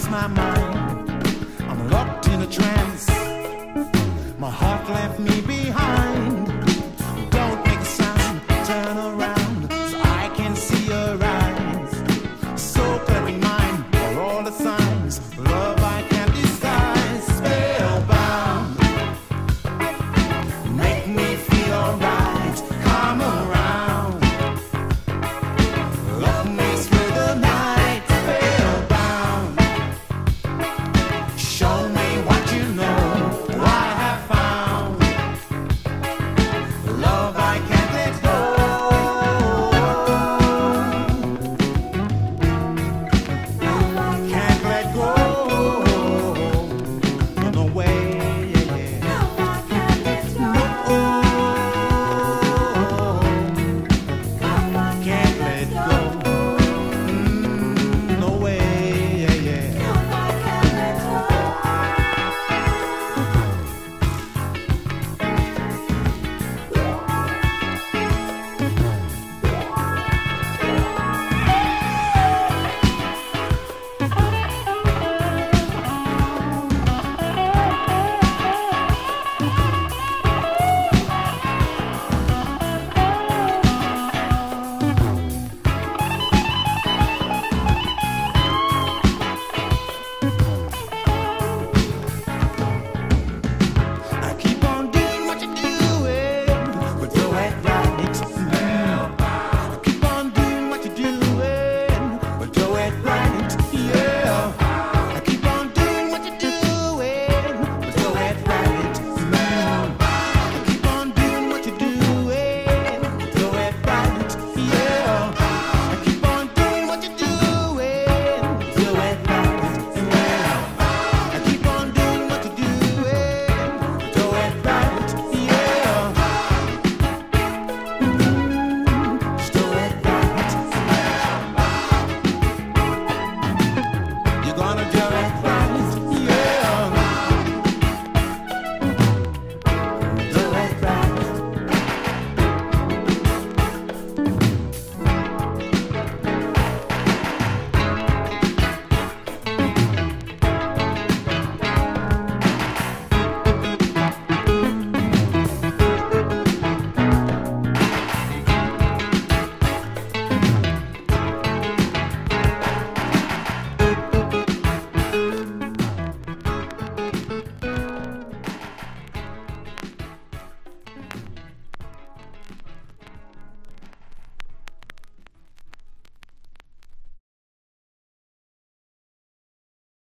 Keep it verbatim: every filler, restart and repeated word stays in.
lost my mind. I'm locked in a trance. My heart left me behind. Don't make a sound, turn around so I can see your eyes. So clear in mind for all the signs. Love I can't disguise. Spellbound. Make me feel alright. Come around. Love me through the night. Spellbound. Show me what you know. I have found love I can't let go. Can't let go. No way. No. Can't let go. Mm, no way. I keep on doing what you're doing, but do it right. I keep on doing what you're doing, but do it right. Yeah. I keep on doing what you're doing, but do it right. I keep on doing what you're doing, but do it right. Yeah. I keep on doing what you're doing, but do it right. Yeah. I keep on doing what you're doing, but do it right. Yeah. Just do it right. You're gonna do it right.